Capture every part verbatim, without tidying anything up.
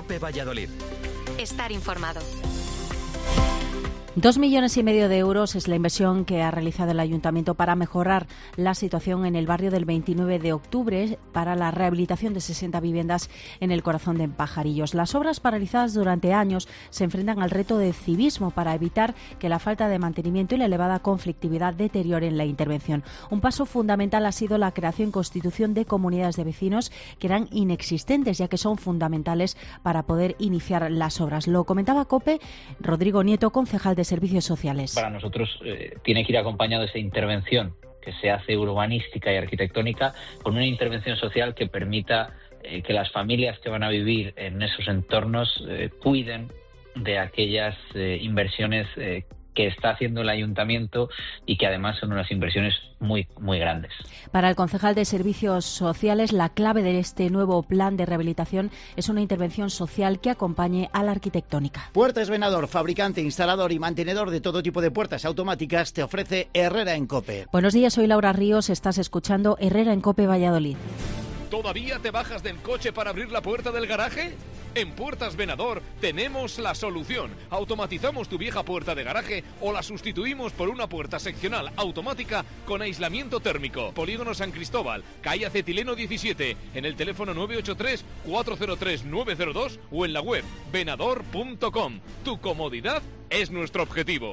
COPE Valladolid. Estar informado. Dos millones y medio de euros es la inversión que ha realizado el Ayuntamiento para mejorar la situación en el barrio del veintinueve de octubre para la rehabilitación de sesenta viviendas en el corazón de Pajarillos. Las obras paralizadas durante años se enfrentan al reto de civismo para evitar que la falta de mantenimiento y la elevada conflictividad deterioren la intervención. Un paso fundamental ha sido la creación y constitución de comunidades de vecinos que eran inexistentes, ya que son fundamentales para poder iniciar las obras. Lo comentaba COPE Rodrigo Nieto, concejal de Servicios Sociales. Para nosotros eh, tiene que ir acompañado de esa intervención que se hace urbanística y arquitectónica con una intervención social que permita eh, que las familias que van a vivir en esos entornos eh, cuiden de aquellas eh, inversiones eh, que está haciendo el Ayuntamiento y que además son unas inversiones muy, muy grandes. Para el concejal de Servicios Sociales, la clave de este nuevo plan de rehabilitación es una intervención social que acompañe a la arquitectónica. Puertas Venador, fabricante, instalador y mantenedor de todo tipo de puertas automáticas, te ofrece Herrera en COPE. Buenos días, soy Laura Ríos, estás escuchando Herrera en COPE Valladolid. ¿Todavía te bajas del coche para abrir la puerta del garaje? En Puertas Venador tenemos la solución. Automatizamos tu vieja puerta de garaje o la sustituimos por una puerta seccional automática con aislamiento térmico. Polígono San Cristóbal, calle Acetileno diecisiete, en el teléfono nueve ocho tres, cuatro cero tres, nueve cero dos o en la web venador punto com. Tu comodidad es nuestro objetivo.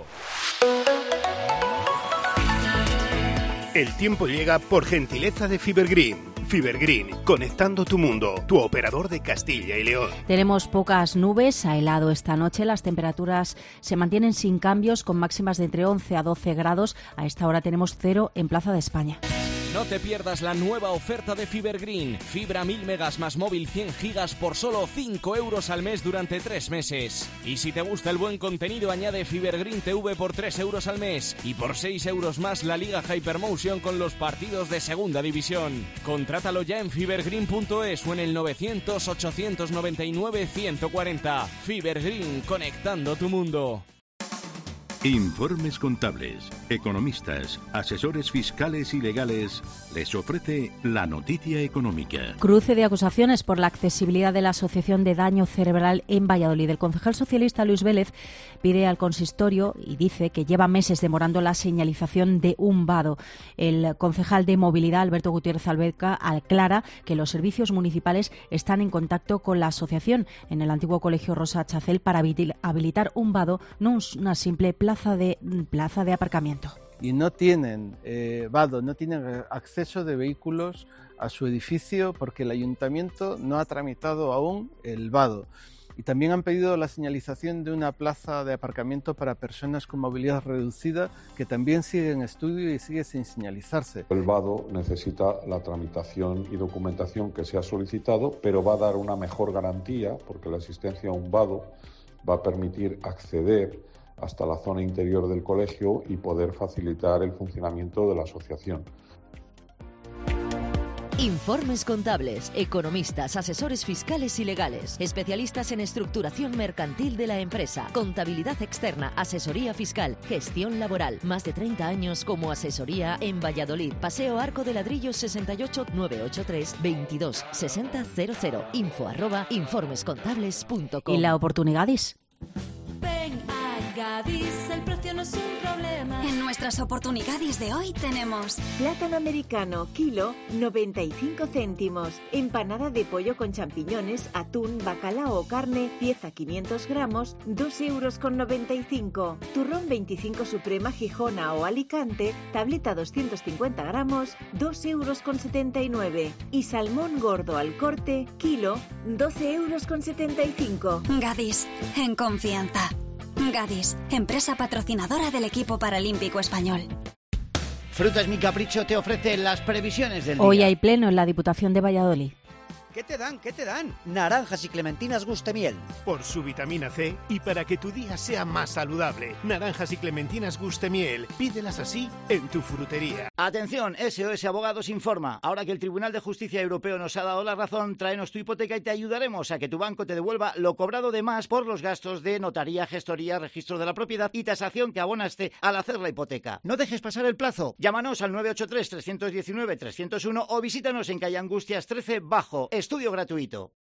El tiempo llega por gentileza de Fibergreen. Fibergreen, conectando tu mundo, tu operador de Castilla y León. Tenemos pocas nubes, ha helado esta noche, las temperaturas se mantienen sin cambios con máximas de entre once a doce grados. A esta hora tenemos cero en Plaza de España. No te pierdas la nueva oferta de Fibergreen. Fibra mil megas más móvil cien gigas por solo cinco euros al mes durante tres meses. Y si te gusta el buen contenido, añade Fibergreen T V por tres euros al mes. Y por seis euros más la Liga Hypermotion con los partidos de Segunda División. Contrátalo ya en fibergreen punto es o en el novecientos, ochocientos noventa y nueve, ciento cuarenta. Fibergreen, conectando tu mundo. Informes Contables, economistas, asesores fiscales y legales les ofrece la noticia económica. Cruce de acusaciones por la accesibilidad de la Asociación de Daño Cerebral en Valladolid. El concejal socialista Luis Vélez pide al consistorio y dice que lleva meses demorando la señalización de un vado. El concejal de Movilidad, Alberto Gutiérrez Albeca, aclara que los servicios municipales están en contacto con la asociación en el antiguo colegio Rosa Chacel para habilitar un vado, no una simple plaza de plaza de aparcamiento. Y no tienen eh, vado, no tienen acceso de vehículos a su edificio porque el ayuntamiento no ha tramitado aún el vado. Y también han pedido la señalización de una plaza de aparcamiento para personas con movilidad reducida que también sigue en estudio y sigue sin señalizarse. El vado necesita la tramitación y documentación que se ha solicitado, pero va a dar una mejor garantía porque la existencia a un vado va a permitir acceder hasta la zona interior del colegio y poder facilitar el funcionamiento de la asociación. Informes contables, economistas, asesores fiscales y legales, especialistas en estructuración mercantil de la empresa, contabilidad externa, asesoría fiscal, gestión laboral. Más de treinta años como asesoría en Valladolid. Paseo Arco de Ladrillos sesenta y ocho, nueve ocho tres, veintidós, sesenta, cero cero. Info arroba informescontables punto com. ¿Y la oportunidad es? Gadis, el precio no es un problema. En nuestras oportunidades de hoy tenemos plátano americano, kilo, noventa y cinco céntimos. Empanada de pollo con champiñones, atún, bacalao o carne, pieza quinientos gramos, dos euros con noventa y cinco. Turrón veinticinco Suprema Gijona o Alicante, tableta doscientos cincuenta gramos, dos euros con setenta y nueve. Y salmón gordo al corte, kilo, doce euros con setenta y cinco. Gadis, en confianza. Gadis, empresa patrocinadora del equipo paralímpico español. Frutas Mi Capricho te ofrece las previsiones del día. Hoy hay pleno en la Diputación de Valladolid. ¿Qué te dan? ¿Qué te dan? Naranjas y clementinas Gustemiel. Por su vitamina C y para que tu día sea más saludable. Naranjas y clementinas Gustemiel. Pídelas así en tu frutería. Atención, S O S Abogados informa. Ahora que el Tribunal de Justicia Europeo nos ha dado la razón, tráenos tu hipoteca y te ayudaremos a que tu banco te devuelva lo cobrado de más por los gastos de notaría, gestoría, registro de la propiedad y tasación que abonaste al hacer la hipoteca. No dejes pasar el plazo. Llámanos al nueve ocho tres, tres uno nueve, tres cero uno o visítanos en calle Angustias trece Bajo. Estudio gratuito.